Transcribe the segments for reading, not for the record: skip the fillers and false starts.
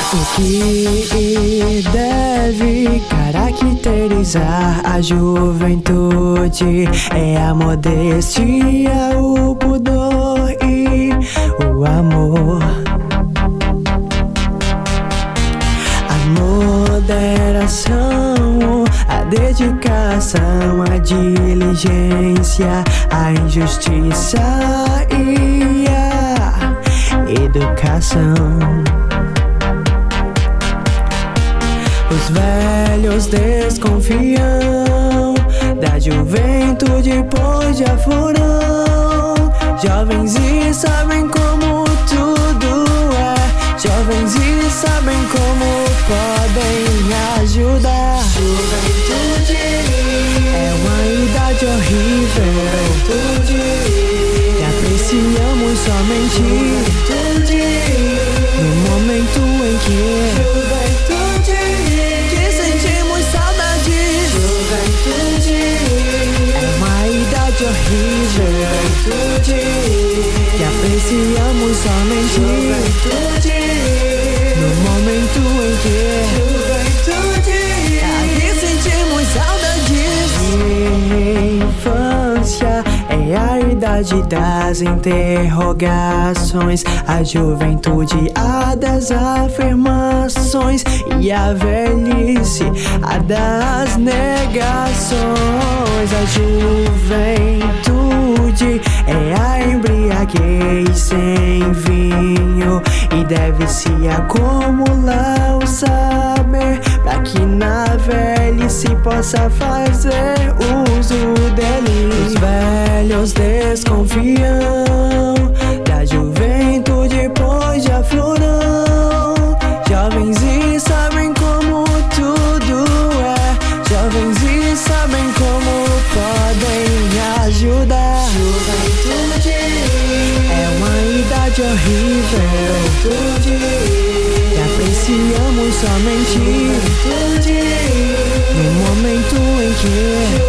O que deve caracterizar a juventude é a modéstia, o pudor e o amor. A moderação, a dedicação, a diligência, a injustiça e a educação. Os velhos desconfiam da juventude, pois já foram jovens e sabem como tudo é. Jovens e sabem como podem ajudar. Juventude é uma idade horrível. Juventude e apreciamos somente juventude no momento em que horrível, que apreciamos somente no momento em que aqui sentimos saudades. Infância é a idade das interrogações, a juventude a das afirmações e a velhice a das negações. A juventude é a embriaguez sem vinho e deve-se acumular o saber para que na velhice possa fazer uso dele. Os velhos desconfiam da juventude, pois já foram jovens e sabem como tudo é. Jovens e sabem como podem ajudar. Juventude é uma idade horrível. Juventude que apreciamos somente juventude no momento em que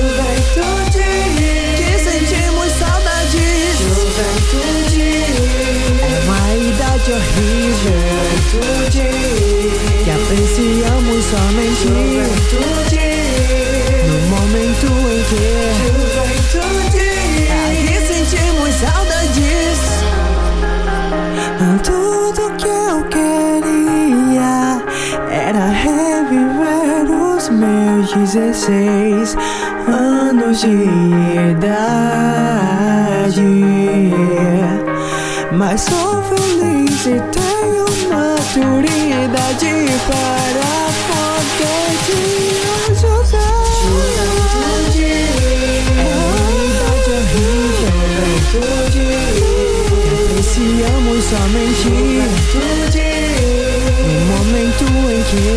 sentimos saudades. Juventude é uma idade horrível. Juventude que apreciamos somente juventude no momento em que aqui sentimos saudades. Tudo que eu queria era reviver os meus 16 anos de idade. Mas sou feliz e tenho maturidade para poder te ajudar. Juventude é uma idade horrível. Juventude que apreciamos somente juventude no momento em que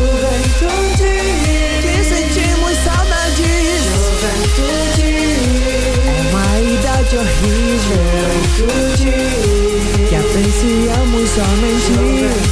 sentimos saudades. Juventude é uma idade horrível. Juventude que apreciamos somente